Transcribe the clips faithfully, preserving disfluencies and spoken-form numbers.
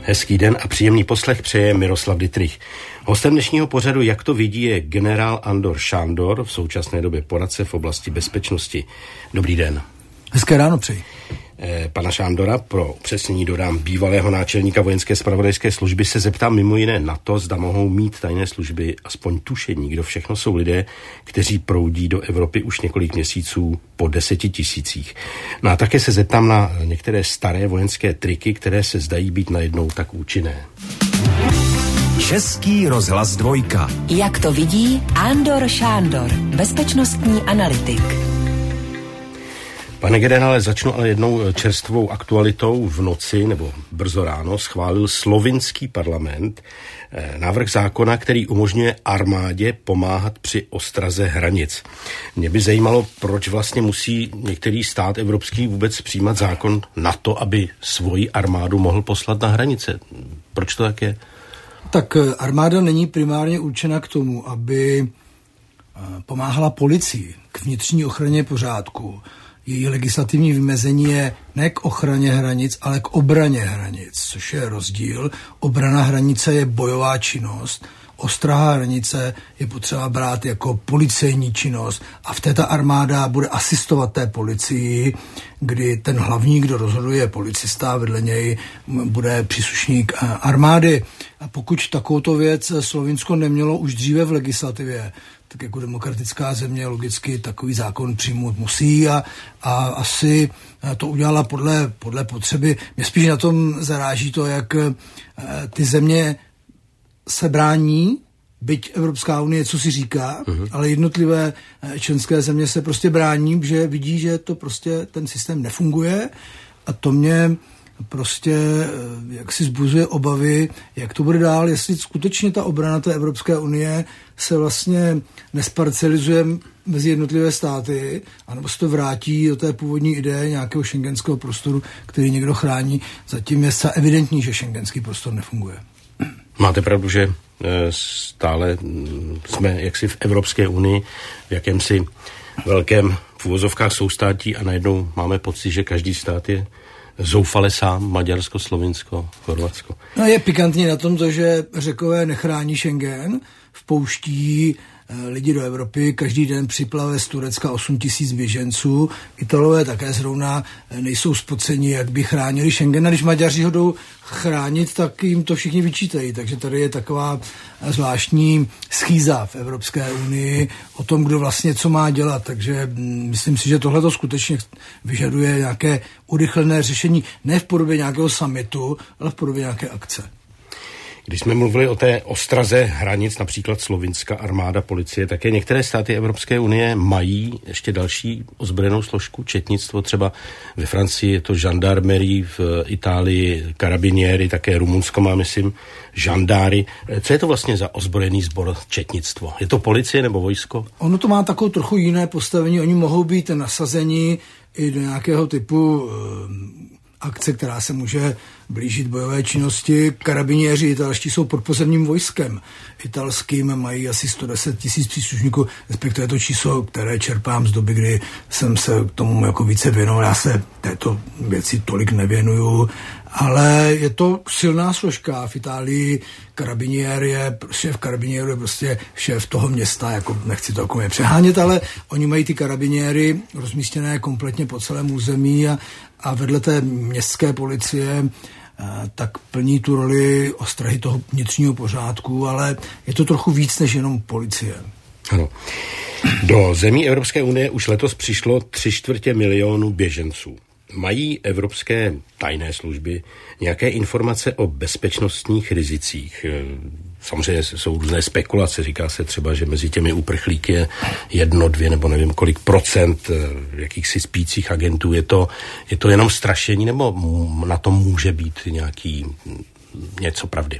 Hezký den a příjemný poslech přeje Miroslav Dittrich. Hostem dnešního pořadu Jak to vidí je generál Andor Šándor, v současné době poradce v oblasti bezpečnosti. Dobrý den. Hezké ráno přeji. Pana Šándora, pro upřesnění dodám bývalého náčelníka vojenské zpravodajské služby, se zeptám mimo jiné na to, zda mohou mít tajné služby aspoň tušení, kdo všechno jsou lidé, kteří proudí do Evropy už několik měsíců po deseti tisících. No a také se zeptám na některé staré vojenské triky, které se zdají být najednou tak účinné. Český rozhlas dvojka. Jak to vidí Andor Šándor, bezpečnostní analytik. Pane generále, začnu ale jednou čerstvou aktualitou. V noci nebo brzo ráno schválil slovinský parlament návrh zákona, který umožňuje armádě pomáhat při ostraze hranic. Mě by zajímalo, proč vlastně musí některý stát evropský vůbec přijímat zákon na to, aby svoji armádu mohl poslat na hranice. Proč to tak je? Tak armáda není primárně určena k tomu, aby pomáhala policii k vnitřní ochraně pořádku. Její legislativní vymezení je ne k ochraně hranic, ale k obraně hranic, což je rozdíl. Obrana hranice je bojová činnost, ostraha hranice je potřeba brát jako policejní činnost a v této armáda bude asistovat té policii, kdy ten hlavní, kdo rozhoduje, je policista, vedle něj bude příslušník armády. A pokud takovouto věc Slovinsko nemělo už dříve v legislativě, tak jako demokratická země logicky takový zákon přijmout musí a, a asi to udělala podle, podle potřeby. Mě spíš na tom zaráží to, jak ty země se brání, byť Evropská unie co si říká, uh-huh. ale jednotlivé členské země se prostě brání, že vidí, že to prostě ten systém nefunguje a to mě prostě jak si zbuzuje obavy, jak to bude dál, jestli skutečně ta obrana té Evropské unie se vlastně nesparcelizuje mezi jednotlivé státy, anebo se to vrátí do té původní ideje nějakého šengenského prostoru, který někdo chrání. Zatím je zcela evidentní, že šengenský prostor nefunguje. Máte pravdu, že stále jsme jaksi v Evropské unii, v jakémsi velkém v uvozovkách soustátí a najednou máme pocit, že každý stát je zoufale sám, Maďarsko, Slovinsko, Chorvatsko. No je pikantní na tom to, že Řekové nechrání Schengen, vpouští lidi do Evropy, každý den připlave z Turecka osm tisíc běženců. Italové také zrovna nejsou spoceni, jak by chránili Schengen. A když Maďaři ho jdou chránit, tak jim to všichni vyčítají. Takže tady je taková zvláštní schýza v Evropské unii o tom, kdo vlastně co má dělat. Takže myslím si, že tohle to skutečně vyžaduje nějaké urychlené řešení, ne v podobě nějakého summitu, ale v podobě nějaké akce. Když jsme mluvili o té ostraze hranic, například slovinská armáda, policie, také některé státy Evropské unie mají ještě další ozbrojenou složku, četnictvo, třeba ve Francii je to žandarmerie, v Itálii karabinieri, také Rumunsko má, myslím, žandáry. Co je to vlastně za ozbrojený sbor četnictvo? Je to policie nebo vojsko? Ono to má takovou trochu jiné postavení, oni mohou být nasazeni i do nějakého typu akce, která se může blížit bojové činnosti. Karabiniéři italští jsou pod pozemním vojskem italským, mají asi sto deset tisíc příslušníků, respektive to číslo, které čerpám z doby, kdy jsem se k tomu jako více věnoval. Já se této věci tolik nevěnuju, ale je to silná složka. V Itálii karabiniér je, šéf karabiniéru je prostě šéf toho města, jako nechci to jako mě přehánět, ale oni mají ty karabiniéry rozmístěné kompletně po celém území a, a vedle té městské policie tak plní tu roli ostrahy toho vnitřního pořádku, ale je to trochu víc než jenom policie. Ano. Do zemí Evropské unie už letos přišlo tři čtvrtě milionu běženců. Mají evropské tajné služby nějaké informace o bezpečnostních rizicích? Samozřejmě jsou různé spekulace, říká se třeba, že mezi těmi uprchlíky je jedno, dvě nebo nevím kolik procent jakýchsi spících agentů. Je to, je to jenom strašení nebo na tom může být nějaký něco pravdy?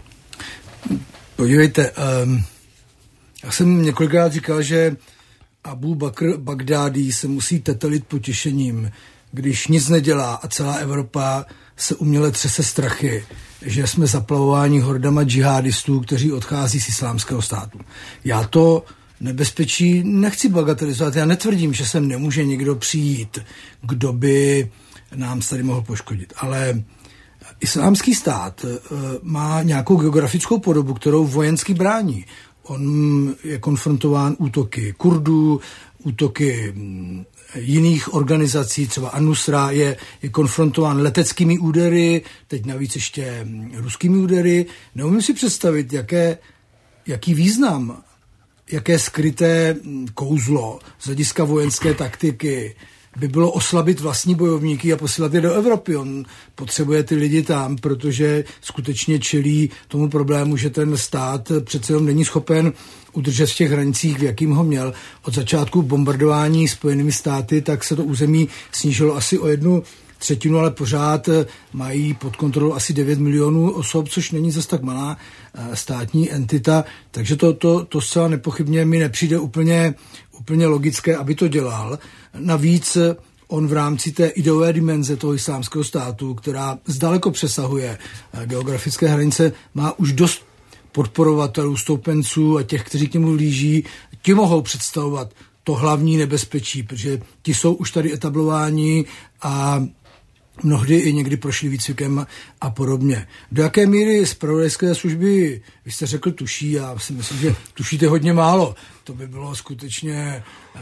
Podívejte, um, já jsem několikrát říkal, že Abu Bakr Bagdádí se musí tetelit potěšením, když nic nedělá a celá Evropa se uměle třese strachy, že jsme zaplavováni hordama džihadistů, kteří odchází z islámského státu. Já to nebezpečí nechci bagatelizovat. Já netvrdím, že sem nemůže někdo přijít, kdo by nám tady mohl poškodit. Ale Islámský stát má nějakou geografickou podobu, kterou vojensky brání. On je konfrontován útoky Kurdů, útoky jiných organizací, třeba An-Nusra je, je konfrontován leteckými údery, teď navíc ještě ruskými údery. Neumím si představit, jaké, jaký význam, jaké skryté kouzlo z hlediska vojenské taktiky by bylo oslabit vlastní bojovníky a posílat je do Evropy. On potřebuje ty lidi tam, protože skutečně čelí tomu problému, že ten stát přece jenom není schopen udržet v těch hranicích, v jakým ho měl. Od začátku bombardování Spojenými státy, tak se to území snížilo asi o jednu třetinu, ale pořád mají pod kontrolou asi devět milionů osob, což není zase tak malá státní entita, takže to, to, to zcela nepochybně mi nepřijde úplně, úplně logické, aby to dělal. Navíc on v rámci té ideové dimenze toho islámského státu, která zdaleko přesahuje geografické hranice, má už dost podporovatelů, stoupenců a těch, kteří k němu blíží, ti mohou představovat to hlavní nebezpečí, protože ti jsou už tady etablováni a mnohdy i někdy prošli výcvikem a podobně. Do jaké míry zpravodajské služby, vy jste řekl, tuší, já si myslím, že tušíte hodně málo. To by bylo skutečně eh,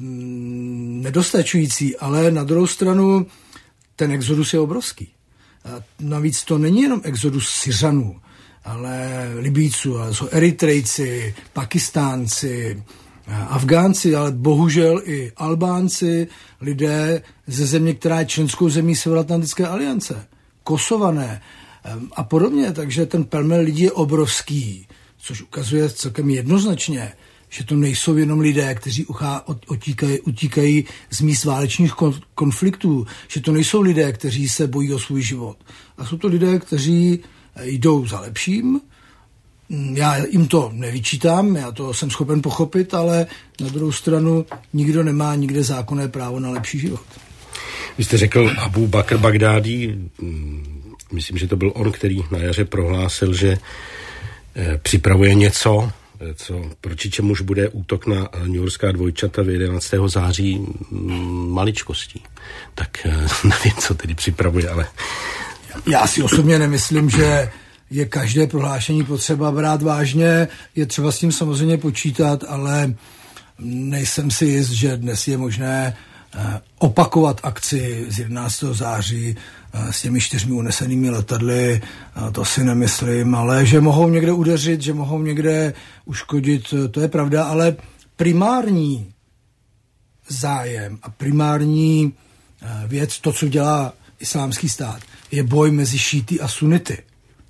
nedostačující, ale na druhou stranu ten exodus je obrovský. A navíc to není jenom exodus Syřanů, ale Libýců, ale jsou Eritrejci, Pakistánci, Afgánci, ale bohužel i Albánci, lidé ze země, která je členskou zemí Severoatlantické aliance, Kosované a podobně. Takže ten pelmel lidí je obrovský, což ukazuje celkem jednoznačně, že to nejsou jenom lidé, kteří uchá, utíkají, utíkají z míst válečných konfliktů, že to nejsou lidé, kteří se bojí o svůj život. A jsou to lidé, kteří jdou za lepším. Já jim to nevyčítám, já to jsem schopen pochopit, ale na druhou stranu nikdo nemá nikde zákonné právo na lepší život. Vy jste řekl Abu Bakr Bagdádí, myslím, že to byl on, který na jaře prohlásil, že připravuje něco, co, proti čemuž bude útok na newyorská dvojčata v jedenáctého září maličkostí. Tak nevím, co tedy připravuje, ale... Já si osobně nemyslím, že je každé prohlášení potřeba brát vážně, je třeba s tím samozřejmě počítat, ale nejsem si jist, že dnes je možné opakovat akci z jedenáctého září s těmi čtyřmi unesenými letadly, to si nemyslím, ale že mohou někde udeřit, že mohou někde uškodit, to je pravda, ale primární zájem a primární věc, to, co dělá islámský stát, je boj mezi šíty a sunity.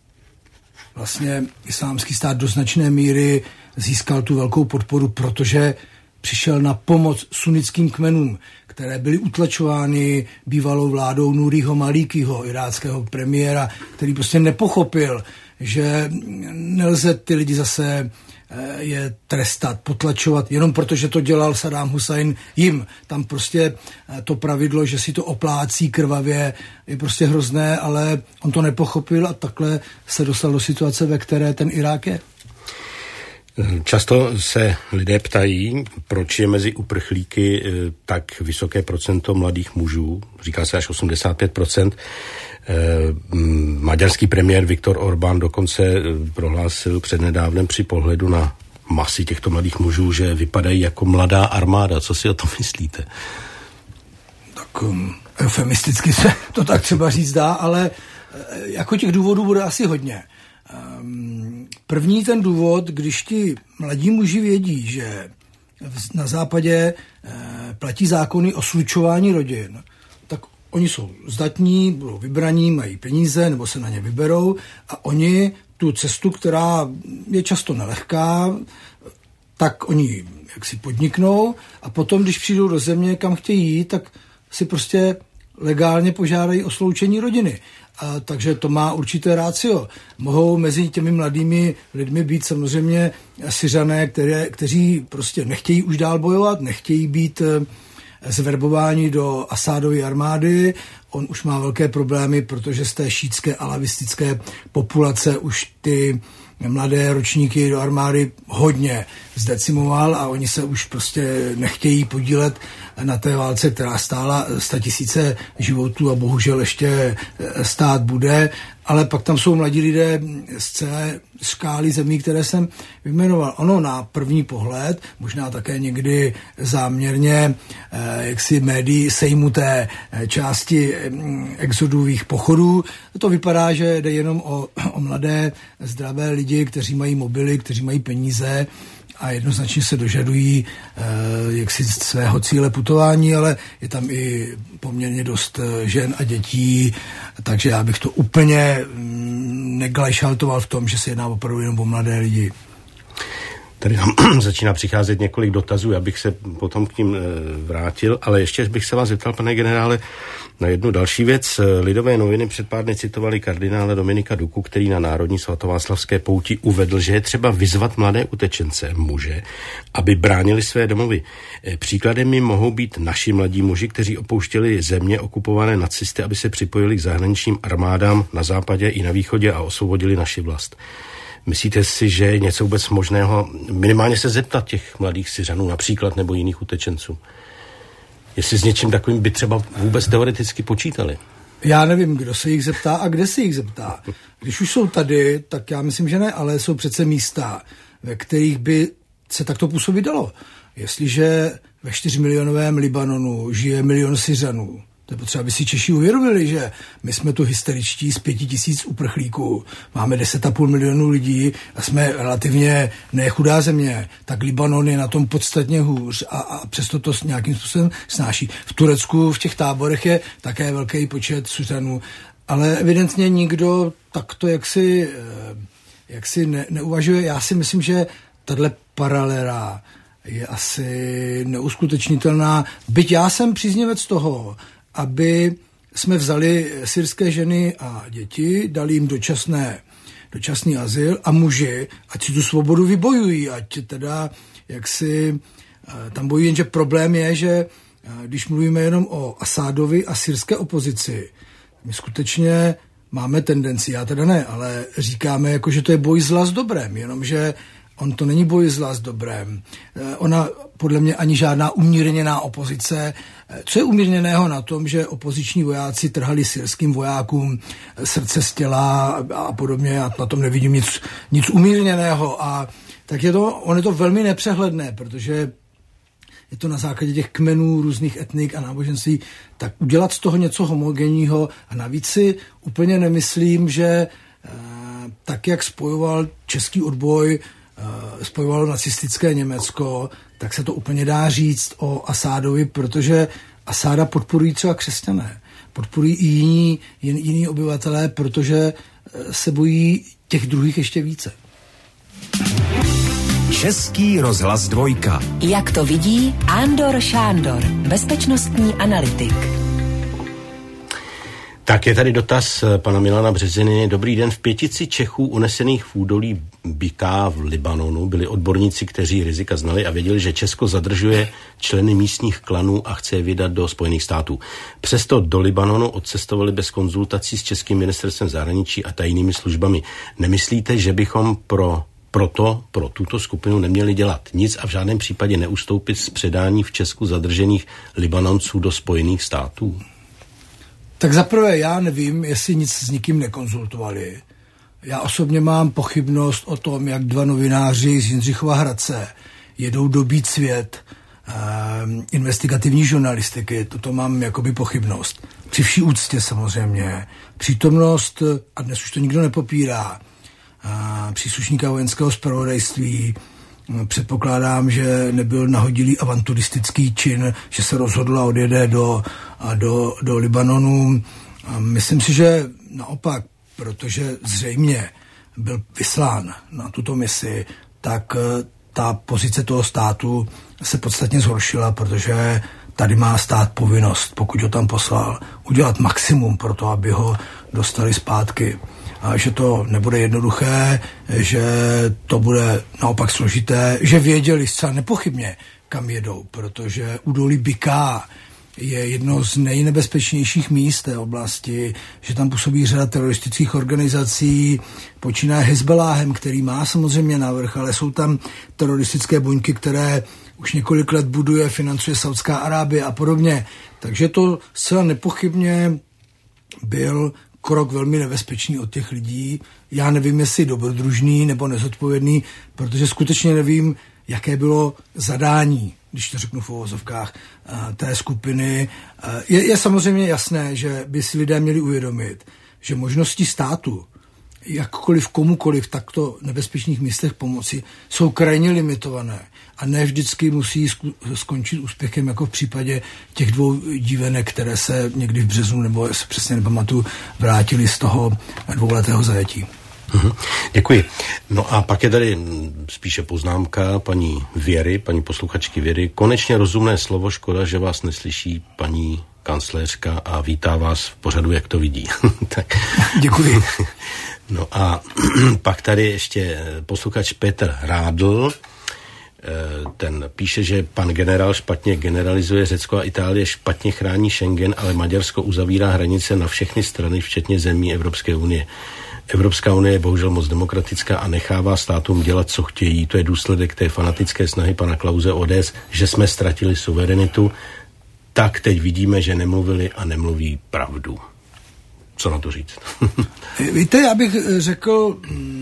Vlastně islámský stát do značné míry získal tu velkou podporu, protože přišel na pomoc sunnickým kmenům, které byly utlačovány bývalou vládou Nuriho Malíkyho, iráckého premiéra, který prostě nepochopil, že nelze ty lidi zase je trestat, potlačovat, jenom protože to dělal Saddam Hussein jim. Tam prostě to pravidlo, že si to oplácí krvavě, je prostě hrozné, ale on to nepochopil a takhle se dostal do situace, ve které ten Irák je. Často se lidé ptají, proč je mezi uprchlíky tak vysoké procento mladých mužů, říká se až osmdesát pět procent. Maďarský premiér Viktor Orbán dokonce prohlásil přednedávnem při pohledu na masy těchto mladých mužů, že vypadají jako mladá armáda. Co si o tom myslíte? Tak um, eufemisticky se to tak třeba říct dá, ale jako těch důvodů bude asi hodně. Um, první ten důvod, když ti mladí muži vědí, že na západě uh, platí zákony o slučování rodin, tak oni jsou zdatní, budou vybraní, mají peníze nebo se na ně vyberou a oni tu cestu, která je často nelehká, tak oni jak si podniknou a potom, když přijdou do země, kam chtějí jít, tak si prostě legálně požádají o sloučení rodiny. A takže to má určité rácio. Mohou mezi těmi mladými lidmi být samozřejmě Syřané, které, kteří prostě nechtějí už dál bojovat, nechtějí být zverbování do Asádovy armády. On už má velké problémy, protože z té šítské alavistické populace už ty mladé ročníky do armády hodně zdecimoval a oni se už prostě nechtějí podílet na té válce, která stála statisíce životů a bohužel ještě stát bude, ale pak tam jsou mladí lidé z celé škály zemí, které jsem vyjmenoval. Ono na první pohled, možná také někdy záměrně, jaksi médií sejmu té části exodových pochodů, to vypadá, že jde jenom o, o mladé, zdravé lidi, kteří mají mobily, kteří mají peníze a jednoznačně se dožadují eh, jaksi svého cíle putování, ale je tam i poměrně dost žen a dětí, takže já bych to úplně mm, neglajšaltoval v tom, že se jedná opravdu jenom o mladé lidi. Tady nám začíná přicházet několik dotazů, já bych se potom k tím vrátil, ale ještě bych se vás zeptal, pane generále, na jednu další věc. Lidové noviny před pár dny citovali kardinála Dominika Duku, který na Národní svatováclavské pouti uvedl, že je třeba vyzvat mladé utečence, muže, aby bránili své domovy. Příkladem jim mohou být naši mladí muži, kteří opouštěli země okupované nacisty, aby se připojili k zahraničním armádám na západě i na východě a osvobodili naši vlast. Myslíte si, že je něco vůbec možného minimálně se zeptat těch mladých Syřanů například nebo jiných utečenců? Jestli s něčím takovým by třeba vůbec teoreticky počítali? Já nevím, kdo se jich zeptá a kde se jich zeptá. Když už jsou tady, tak já myslím, že ne, ale jsou přece místa, ve kterých by se takto působit dalo. Jestliže ve čtyřmilionovém Libanonu žije milion Syřanů, to je potřeba, aby si Češi uvědomili, že my jsme tu hysteričtí z pěti tisíc uprchlíků, máme deset a půl milionů lidí a jsme relativně nechudá země, tak Libanon je na tom podstatně hůř a, a přesto to nějakým způsobem snáší. V Turecku v těch táborech je také velký počet Syřanů, ale evidentně nikdo takto jaksi, jaksi ne, neuvažuje. Já si myslím, že tahle paralela je asi neuskutečnitelná, byť já jsem příznivec toho, aby jsme vzali syrské ženy a děti, dali jim dočasné, dočasný azyl a muži, ať si tu svobodu vybojují, ať teda jaksi tam bojují, jenže problém je, že když mluvíme jenom o Asádovi a syrské opozici, my skutečně máme tendenci, já teda ne, ale říkáme, jako, že to je boj zla s dobrem, jenomže on to není boj zla s dobrem. Ona podle mě ani žádná umírněná opozice. Co je umírněného na tom, že opoziční vojáci trhali syrským vojákům srdce z těla a podobně, já na tom nevidím nic, nic umírněného. A tak je to, on je to velmi nepřehledné, protože je to na základě těch kmenů, různých etnik a náboženství, tak udělat z toho něco homogenního a navíc si úplně nemyslím, že tak, jak spojoval český odboj, spojovalo nacistické Německo, tak se to úplně dá říct o Asádovi, protože Asáda podporují třeba křesťané, podporují i jiní, jiní obyvatelé, protože se bojí těch druhých ještě více. Český rozhlas dvojka. Jak to vidí Andor Šándor, bezpečnostní analytik. Tak je tady dotaz pana Milana Březiny. Dobrý den, v pětici Čechů unesených v údolí Biká v Libanonu byli odborníci, kteří rizika znali a věděli, že Česko zadržuje členy místních klanů a chce je vydat do Spojených států. Přesto do Libanonu odcestovali bez konzultací s českým ministerstvem zahraničí a tajnými službami. Nemyslíte, že bychom pro proto pro tuto skupinu neměli dělat nic a v žádném případě neustoupit z předání v Česku zadržených Libanonců do Spojených států? Tak zaprvé já nevím, jestli nic s nikým nekonzultovali. Já osobně mám pochybnost o tom, jak dva novináři z Jindřichova Hradce jedou dobít svět eh, investigativní žurnalistiky. Toto mám jakoby pochybnost. Při vší úctě samozřejmě. Přítomnost, a dnes už to nikdo nepopírá, eh, příslušníka vojenského zpravodajství, předpokládám, že nebyl nahodilý avanturistický čin, že se rozhodl a odjede do, a do, do Libanonu. A myslím si, že naopak, protože zřejmě byl vyslán na tuto misi, tak ta pozice toho státu se podstatně zhoršila, protože tady má stát povinnost, pokud ho tam poslal, udělat maximum pro to, aby ho dostali zpátky. A že to nebude jednoduché, že to bude naopak složité, že věděli zcela nepochybně, kam jedou, protože údolí Biká je jedno z nejnebezpečnějších míst té oblasti, že tam působí řada teroristických organizací, počínaje Hezbaláhem, který má samozřejmě navrch, ale jsou tam teroristické buňky, které už několik let buduje, financuje Saudská Arábie a podobně. Takže to zcela nepochybně byl krok velmi nebezpečný od těch lidí. Já nevím, jestli dobrodružný nebo nezodpovědný, protože skutečně nevím, jaké bylo zadání, když to řeknu v uvozovkách, té skupiny. Je, je samozřejmě jasné, že by si lidé měli uvědomit, že možnosti státu jakkoliv komukoliv v takto nebezpečných místech pomoci jsou krajně limitované a ne vždycky musí skončit úspěchem, jako v případě těch dvou dívenek, které se někdy v březnu, nebo se přesně nepamatuju, vrátili z toho dvouletého zajetí. Mhm, děkuji. No a pak je tady spíše poznámka paní Věry, paní posluchačky Věry. Konečně rozumné slovo, škoda, že vás neslyší paní kancléřka a vítá vás v pořadu, jak to vidí. Tak. Děkuji. No a pak tady ještě posluchač Petr Rádl, ten píše, že pan generál špatně generalizuje, Řecko a Itálie špatně chrání Schengen, ale Maďarsko uzavírá hranice na všechny strany, včetně zemí Evropské unie. Evropská unie je bohužel moc demokratická a nechává státům dělat, co chtějí. To je důsledek té fanatické snahy pana Klause O D S, že jsme ztratili suverenitu. Tak teď vidíme, že nemluvili a nemluví pravdu. Co na to říct? Víte, já bych řekl,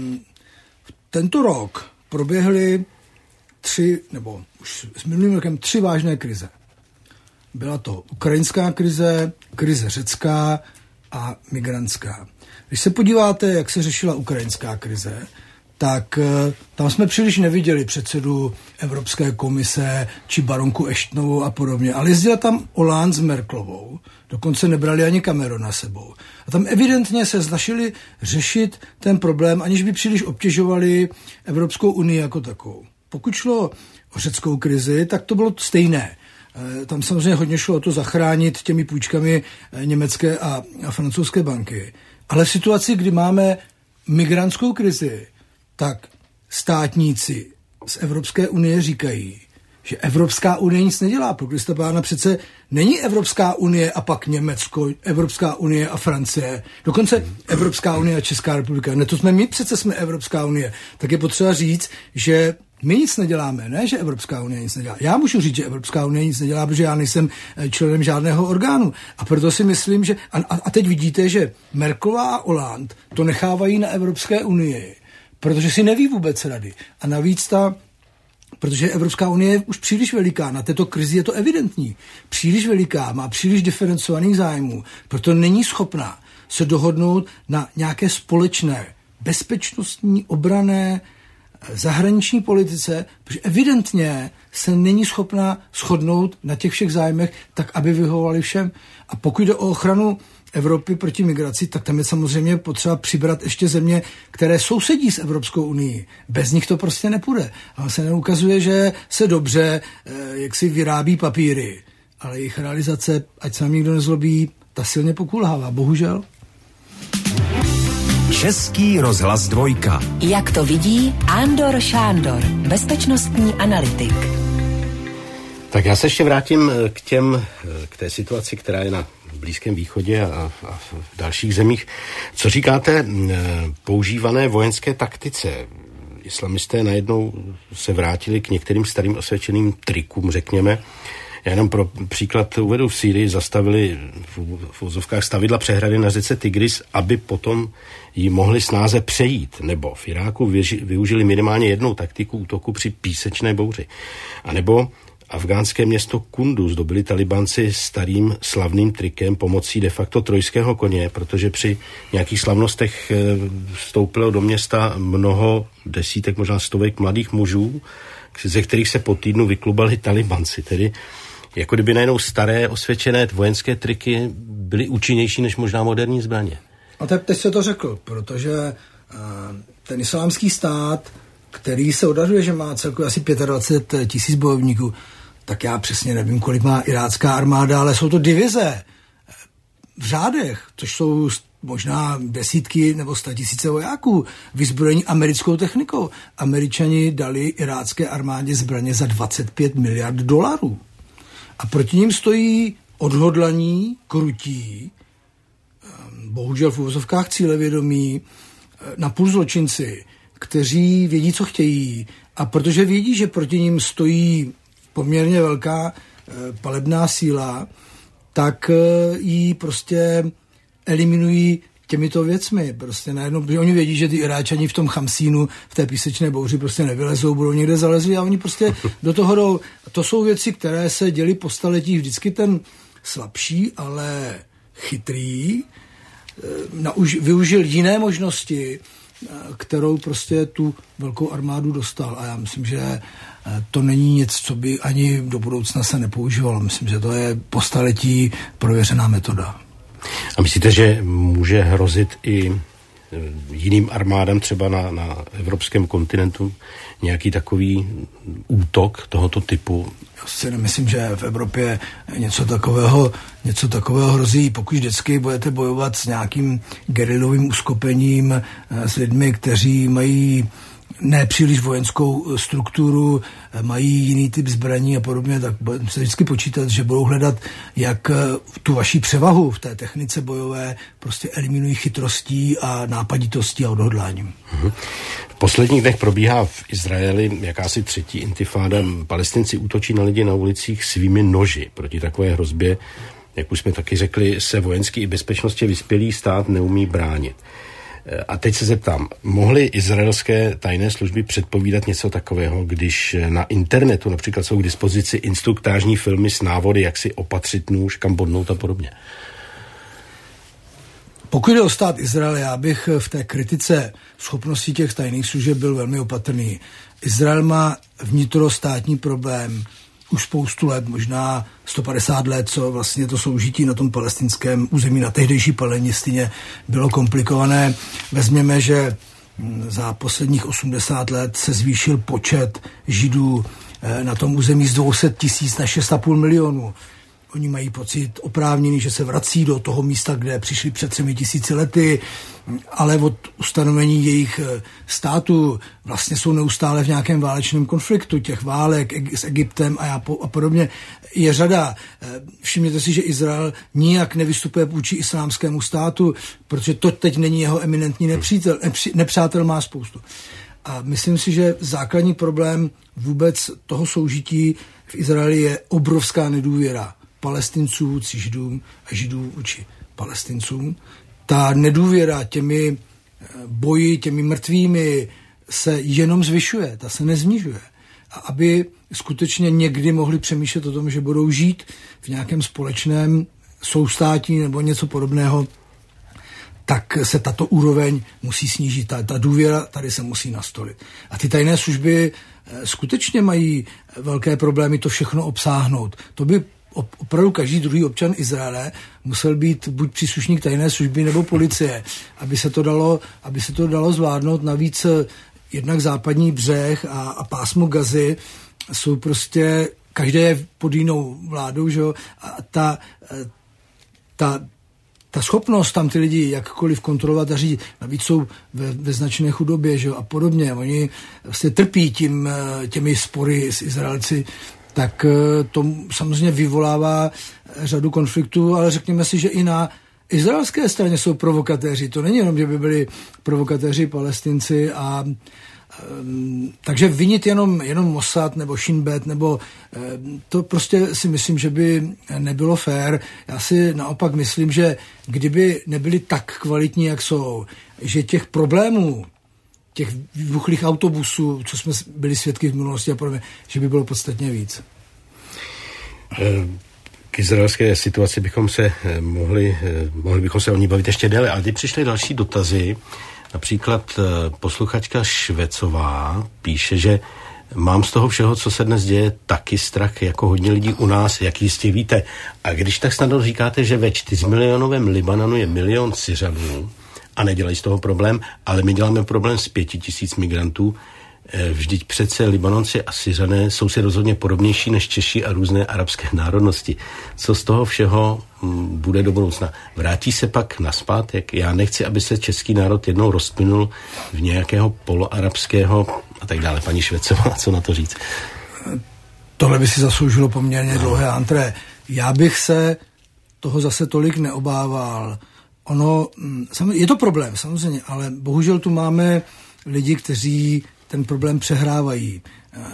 tento rok proběhly tři, nebo už s minulým rokem tři vážné krize. Byla to ukrajinská krize, krize řecká a migrantská. Když se podíváte, jak se řešila ukrajinská krize, tak tam jsme příliš neviděli předsedu Evropské komise či baronku Ashtonovou a podobně, ale jezdila tam Hollande s Merkelovou, dokonce nebrali ani Camerona sebou. A tam evidentně se snažili řešit ten problém, aniž by příliš obtěžovali Evropskou unii jako takovou. Pokud šlo o řeckou krizi, tak to bylo stejné. Tam samozřejmě hodně šlo o to zachránit těmi půjčkami německé a, a francouzské banky. Ale v situaci, kdy máme migrantskou krizi, tak státníci z Evropské unie říkají, že Evropská unie nic nedělá. Pro Krista pána přece není Evropská unie a pak Německo, Evropská unie a Francie, dokonce Evropská unie a Česká republika. Ne, to jsme my, přece jsme Evropská unie. Tak je potřeba říct, že my nic neděláme, ne, že Evropská unie nic nedělá. Já můžu říct, že Evropská unie nic nedělá, protože já nejsem členem žádného orgánu. A proto si myslím, že... A, a teď vidíte, že Merkelová a Hollande to nechávají na Evropské unii, protože si neví vůbec rady. A navíc ta... Protože Evropská unie je už příliš veliká, na této krizi je to evidentní. Příliš veliká, má příliš diferencovaných zájmů, proto není schopná se dohodnout na nějaké společné bezpečnostní, obranné, zahraniční politice, protože evidentně se není schopná shodnout na těch všech zájmech tak, aby vyhovovali všem. A pokud jde o ochranu Evropy proti migraci, tak tam je samozřejmě potřeba přibrat ještě země, které sousedí s Evropskou unii. Bez nich to prostě nepůjde. A se neukazuje, že se dobře jak si vyrábí papíry, ale jejich realizace, ať se nám nikdo nezlobí, ta silně pokulhává, bohužel. Český rozhlas dvojka. Jak to vidí Andor Šándor, bezpečnostní analytik. Tak já se ještě vrátím k těm, k té situaci, která je na Blízkém východě a, a v dalších zemích. Co říkáte používané vojenské taktice? Islamisté najednou se vrátili k některým starým osvědčeným trikům, řekněme. Já jenom pro příklad uvedu, v Sýrii zastavili v uvozovkách stavidla přehrady na řece Tigris, aby potom ji mohli snáze přejít. Nebo v Iráku využili minimálně jednou taktiku útoku při písečné bouři. A nebo afgánské město Kunduz dobili Talibanci starým slavným trikem pomocí de facto trojského koně, protože při nějakých slavnostech vstoupilo do města mnoho desítek, možná stovek mladých mužů, ze kterých se po týdnu vyklubali Talibanci. Tedy jako kdyby najednou staré osvědčené vojenské triky byly účinnější než možná moderní zbraně. A teď, teď se to řekl, protože uh, ten islámský stát, který se odhaduje, že má celkově asi dvacet pět tisíc bojovníků, tak já přesně nevím, kolik má irácká armáda, ale jsou to divize v řádech, což jsou možná desítky nebo statisíce vojáků vyzbrojení americkou technikou. Američani dali irácké armádě zbraně za dvacet pět miliard dolarů. A proti ním stojí odhodlaní, krutí, bohužel v uvozovkách cílevědomí, napůl zločinci, kteří vědí, co chtějí. A protože vědí, že proti ním stojí poměrně velká palebná síla, tak ji prostě eliminují těmito věcmi. Prostě najednou, protože oni vědí, že ty Iráčani v tom Chamsínu, v té písečné bouři prostě nevylezou, budou někde zalezli a oni prostě do toho jdou. To jsou věci, které se děly po staletí. Vždycky ten slabší, ale chytrý nauž, využil jiné možnosti, kterou prostě tu velkou armádu dostal. A já myslím, že to není nic, co by ani do budoucna se nepoužívalo. Myslím, že to je po staletí prověřená metoda. A myslíte, že může hrozit i jiným armádám třeba na, na evropském kontinentu nějaký takový útok tohoto typu? Já si nemyslím, že v Evropě něco takového, něco takového hrozí. Pokud vždycky budete bojovat s nějakým gerilovým uskupením, s lidmi, kteří mají nepříliš vojenskou strukturu, mají jiný typ zbraní a podobně, tak budeme se vždycky počítat, že budou hledat, jak tu vaši převahu v té technice bojové prostě eliminují chytrostí a nápaditostí a odhodláním. V posledních dnech probíhá v Izraeli jakási třetí intifáda. Palestinci útočí na lidi na ulicích svými noži. Proti takové hrozbě, jak už jsme taky řekli, se vojenský i bezpečnostně vyspělý stát neumí bránit. A teď se zeptám, mohly izraelské tajné služby předpovídat něco takového, když na internetu například jsou k dispozici instruktážní filmy s návody, jak si opatřit nůž, kam bodnout a podobně? Pokud jde o stát Izrael, já bych v té kritice schopností těch tajných služeb byl velmi opatrný. Izrael má vnitrostátní problém už spoustu let, možná sto padesát let, co vlastně to soužití na tom palestinském území, na tehdejší Palestině bylo komplikované. Vezměme, že za posledních osmdesát let se zvýšil počet Židů na tom území z dvě stě tisíc na šest a půl milionu. Oni mají pocit oprávněný, že se vrací do toho místa, kde přišli před třemi tisíci lety, ale od ustanovení jejich státu vlastně jsou neustále v nějakém válečném konfliktu, těch válek s Egyptem a, a podobně je řada. Všimněte si, že Izrael nijak nevystupuje vůči islámskému státu, protože to teď není jeho eminentní nepřítel, nepřátel má spoustu. A myslím si, že základní problém vůbec toho soužití v Izraeli je obrovská nedůvěra Palestinců vůči Židům a Židů vůči Palestincům. Ta nedůvěra těmi boji, těmi mrtvými se jenom zvyšuje, ta se neznižuje. A aby skutečně někdy mohli přemýšlet o tom, že budou žít v nějakém společném soustátí nebo něco podobného, tak se tato úroveň musí snížit. Ta, ta důvěra tady se musí nastolit. A ty tajné služby skutečně mají velké problémy to všechno obsáhnout. To by opravdu každý druhý občan Izraele musel být buď příslušník tajné služby nebo policie, aby se to dalo, aby se to dalo zvládnout. Navíc jednak západní břeh a, a pásmo Gazy jsou prostě, každé je pod jinou vládou, že jo? A ta, ta, ta schopnost tam ty lidi jakkoliv kontrolovat a řídit, navíc jsou ve, ve značné chudobě, že jo? A podobně. Oni vlastně trpí tím, těmi spory s Izraelci, tak to samozřejmě vyvolává řadu konfliktů, ale řekněme si, že i na izraelské straně jsou provokatéři. To není jenom, že by byli provokatéři Palestinci a um, takže vinit jenom, jenom Mossad nebo Shin Bet nebo um, to prostě si myslím, že by nebylo fér. Já si naopak myslím, že kdyby nebyli tak kvalitní, jak jsou, že těch problémů, těch vybuchlých autobusů, co jsme byli svědky v minulosti a podobně, že by bylo podstatně víc. K izraelské situaci bychom se mohli, mohli bychom se o ní bavit ještě déle, ale teď přišly další dotazy. Například posluchačka Švecová píše, že mám z toho všeho, co se dnes děje, taky strach jako hodně lidí u nás, jak jistě víte. A když tak snadno říkáte, že ve čtyřmilionovém Libanonu je milion Syřanů, a nedělají z toho problém, ale my děláme problém s pěti tisíc migrantů. Vždyť přece Libanonci a Syřané jsou si rozhodně podobnější než Češi a různé arabské národnosti. Co z toho všeho bude do budoucna? Vrátí se pak nazpátek? Já nechci, aby se český národ jednou rozplynul v nějakého poloarabského a tak dále. Paní Švecová, co na to říct? Tohle by si zasloužilo poměrně no. dlouhé antré. Já bych se toho zase tolik neobával. Ono, je to problém samozřejmě, ale bohužel tu máme lidi, kteří ten problém přehrávají.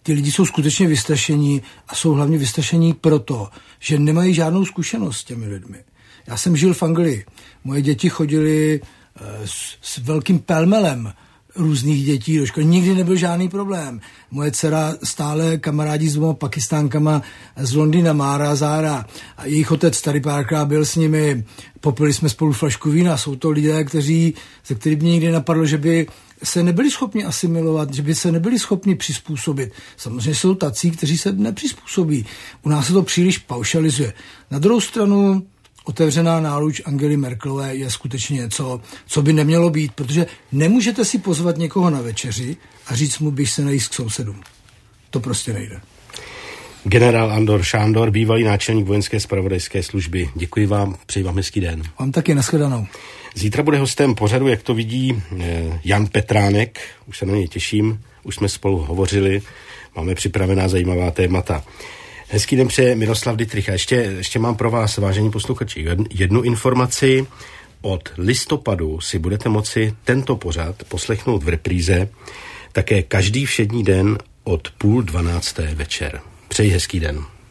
ty lidi jsou skutečně vystrašení a jsou hlavně vystrašení proto, že nemají žádnou zkušenost s těmi lidmi. Já jsem žil v Anglii. Moje děti chodily s, s velkým pelmelem různých dětí do školy. Nikdy nebyl žádný problém. Moje dcera stále kamarádí s dvěma Pakistánkama z Londýna, Mára, Zára. A jejich otec tady párkrát byl s nimi. Popili jsme spolu flašku vína. Jsou to lidé, kteří, se kterými mě nikdy napadlo, že by se nebyli schopni asimilovat, že by se nebyli schopni přizpůsobit. Samozřejmě jsou tací, kteří se nepřizpůsobí. U nás se to příliš paušalizuje. Na druhou stranu otevřená náruč Angely Merkelové je skutečně něco, co by nemělo být, protože nemůžete si pozvat někoho na večeři a říct mu, běž se najíst k sousedům. To prostě nejde. Generál Andor Šándor, bývalý náčelník vojenské zpravodajské služby. Děkuji vám, přeji vám hezký den. Vám taky, nashledanou. Zítra bude hostem pořadu, jak to vidí, Jan Petránek. Už se na něj těším, už jsme spolu hovořili, máme připravená zajímavá témata. Hezký den přeje Miroslav Dittrich. A ještě, ještě mám pro vás, vážení posluchači, jednu informaci. Od listopadu si budete moci tento pořad poslechnout v repríze také každý všední den od půl dvanácté večer. Přeji hezký den.